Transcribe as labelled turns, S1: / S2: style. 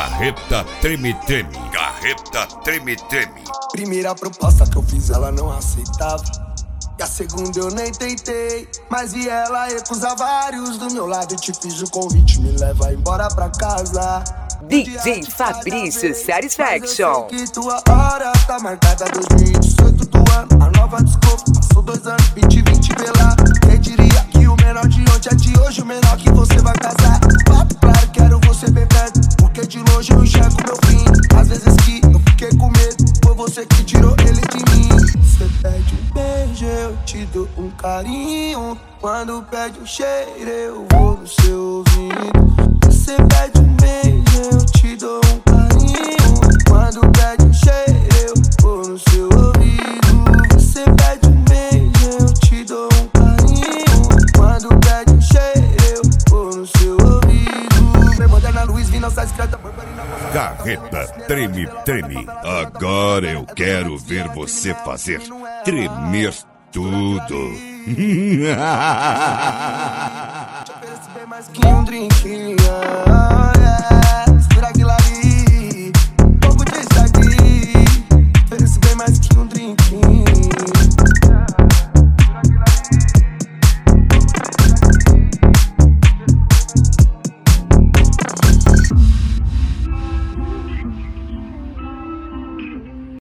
S1: Carreta treme-treme. Carreta treme-treme.
S2: Primeira proposta que eu fiz, ela não aceitava. E a segunda eu nem tentei, mas vi ela recusar vários do meu lado. Eu te fiz o convite, me leva embora pra casa.
S3: DJ Fabrício Satisfaction.
S2: Que tua hora tá marcada 2018 do ano. A nova desculpa, passou 2 anos, 2020 pela. Quem diria que o menor de ontem é de hoje, o menor que você vai casar. Papo claro, quero você bem perto, porque de longe eu enxergo meu fim. Às vezes que eu fiquei com medo, foi você que tirou ele de mim. Você pede um beijo, eu te dou um carinho. Quando pede um cheiro, eu vou no seu ouvido. Você pede um beijo, eu te dou um carinho. Quando pede um cheiro, eu vou no seu ouvido. Você pede um beijo, eu te dou um carinho. Quando pede um cheiro, eu vou no seu ouvido. Bem moderna, Luiz, vi nossa discreta.
S1: Carreta treme-treme. Agora eu quero ver você fazer tremer tudo.
S2: Mais que um drink,